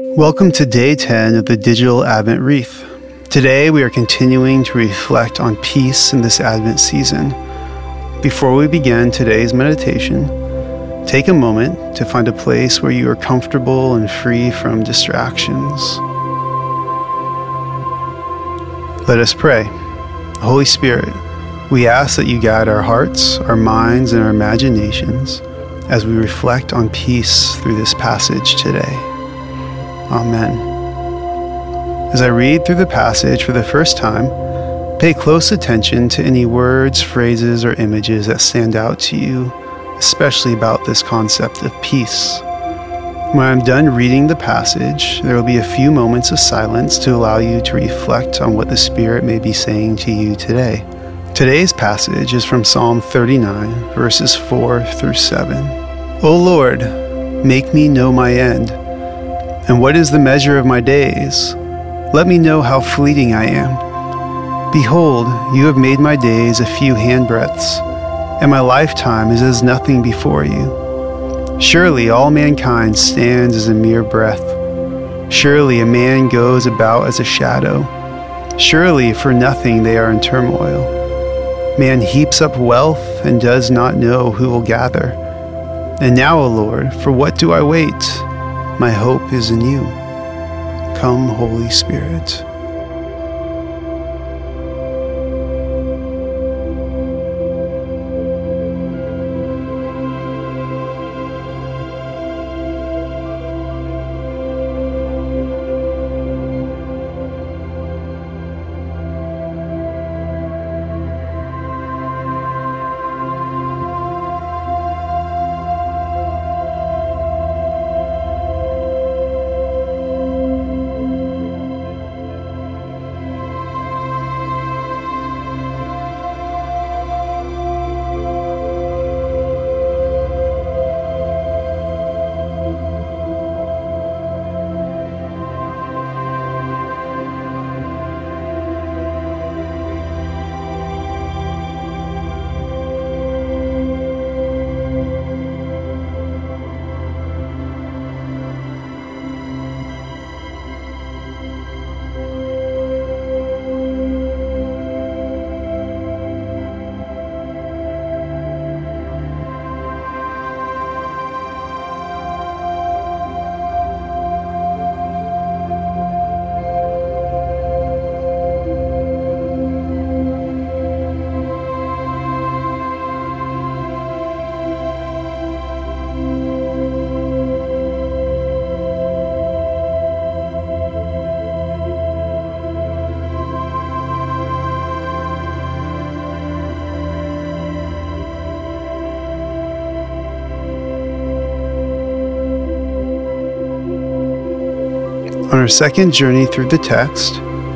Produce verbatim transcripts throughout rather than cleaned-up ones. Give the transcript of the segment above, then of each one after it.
Welcome to day ten of the Digital Advent Wreath. Today we are continuing to reflect on peace in this Advent season. Before we begin today's meditation, take a moment to find a place where you are comfortable and free from distractions. Let us pray. Holy Spirit, we ask that you guide our hearts, our minds, and our imaginations as we reflect on peace through this passage today. Amen. As I read through the passage for the first time, pay close attention to any words, phrases, or images that stand out to you, especially about this concept of peace. When I'm done reading the passage, there will be a few moments of silence to allow you to reflect on what the Spirit may be saying to you today. Today's passage is from Psalm thirty-nine, verses four through seven. O Lord, make me know my end, and what is the measure of my days? Let me know how fleeting I am. Behold, you have made my days a few handbreadths, and my lifetime is as nothing before you. Surely all mankind stands as a mere breath. Surely a man goes about as a shadow. Surely for nothing they are in turmoil. Man heaps up wealth and does not know who will gather. And now, O Lord, for what do I wait? My hope is in you. Come, Holy Spirit. On our second journey through the text,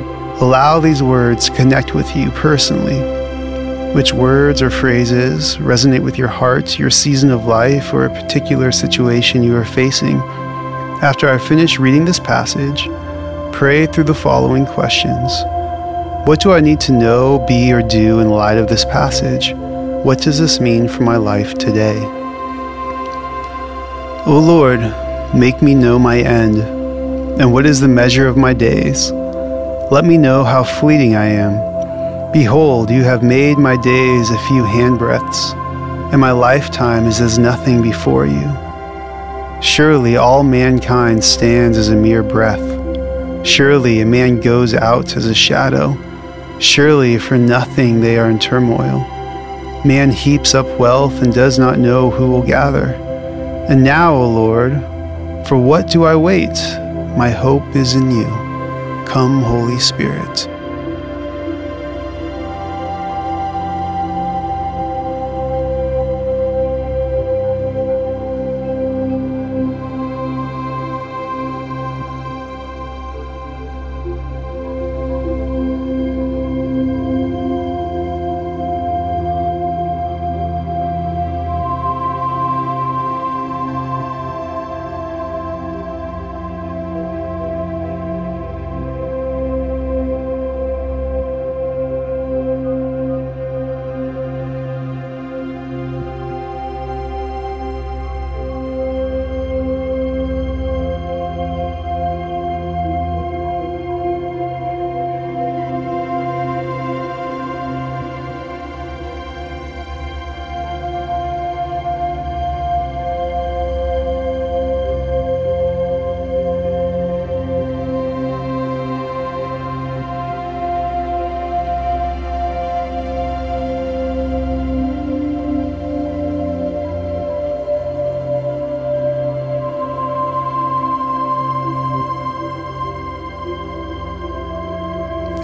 allow these words to connect with you personally. Which words or phrases resonate with your heart, your season of life, or a particular situation you are facing? After I finish reading this passage, pray through the following questions. What do I need to know, be, or do in light of this passage? What does this mean for my life today? O Lord, make me know my end. And what is the measure of my days? Let me know how fleeting I am. Behold, you have made my days a few handbreadths, and my lifetime is as nothing before you. Surely all mankind stands as a mere breath. Surely a man goes out as a shadow. Surely for nothing they are in turmoil. Man heaps up wealth and does not know who will gather. And now, O Lord, for what do I wait? My hope is in you. Come, Holy Spirit.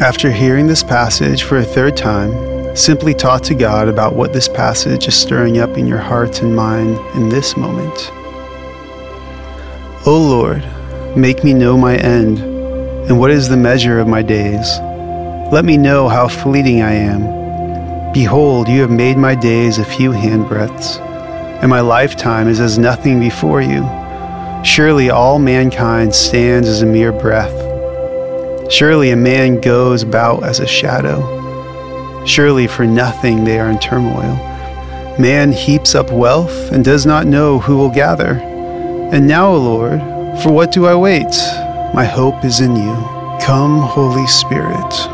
After hearing this passage for a third time, simply talk to God about what this passage is stirring up in your heart and mind in this moment. O Lord, make me know my end, and what is the measure of my days. Let me know how fleeting I am. Behold, you have made my days a few handbreadths, and my lifetime is as nothing before you. Surely all mankind stands as a mere breath. Surely a man goes about as a shadow. Surely for nothing they are in turmoil. Man heaps up wealth and does not know who will gather. And now, O Lord, for what do I wait? My hope is in you. Come, Holy Spirit.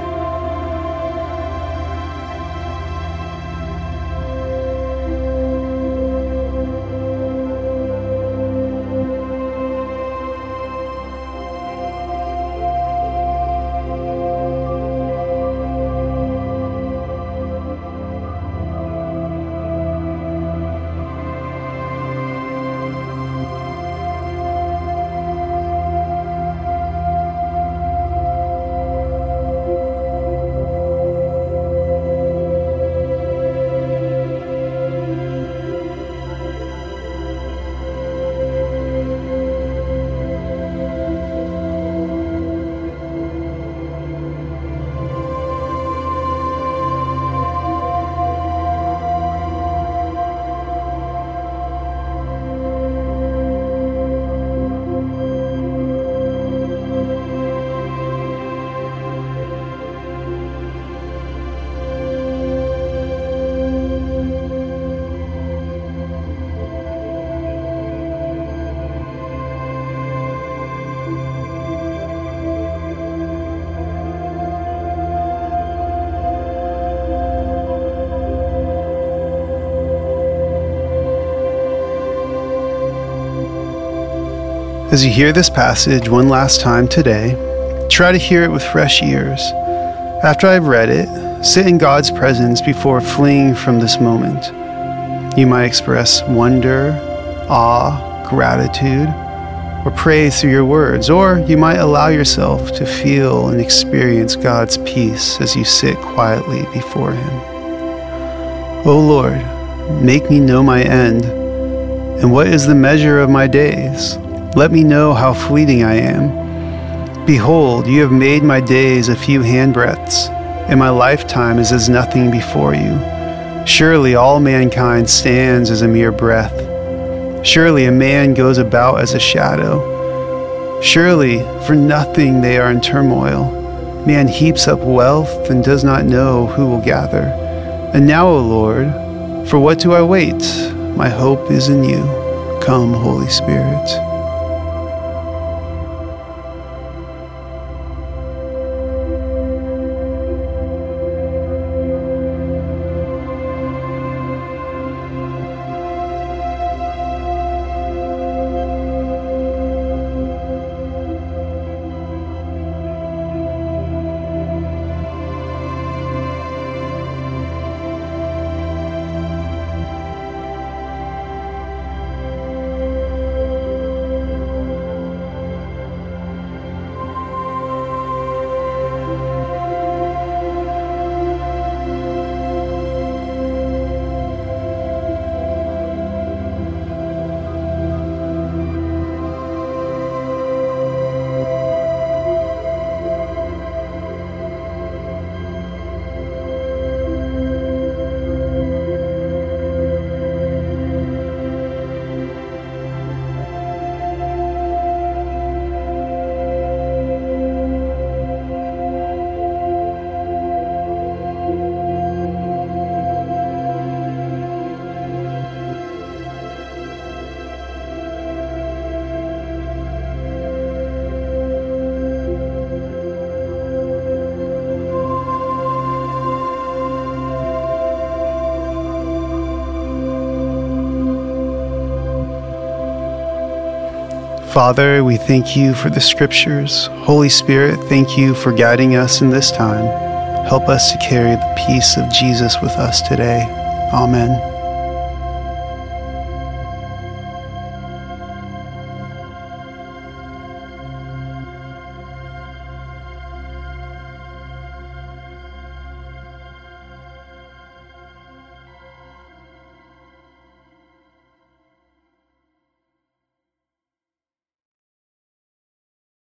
As you hear this passage one last time today, try to hear it with fresh ears. After I've read it, sit in God's presence before fleeing from this moment. You might express wonder, awe, gratitude, or praise through your words, or you might allow yourself to feel and experience God's peace as you sit quietly before Him. O Lord, make me know my end, and what is the measure of my days. Let me know how fleeting I am. Behold, you have made my days a few handbreadths, and my lifetime is as nothing before you. Surely all mankind stands as a mere breath. Surely a man goes about as a shadow. Surely for nothing they are in turmoil. Man heaps up wealth and does not know who will gather. And now, O Lord, for what do I wait? My hope is in you. Come, Holy Spirit. Father, we thank you for the scriptures. Holy Spirit, thank you for guiding us in this time. Help us to carry the peace of Jesus with us today. Amen.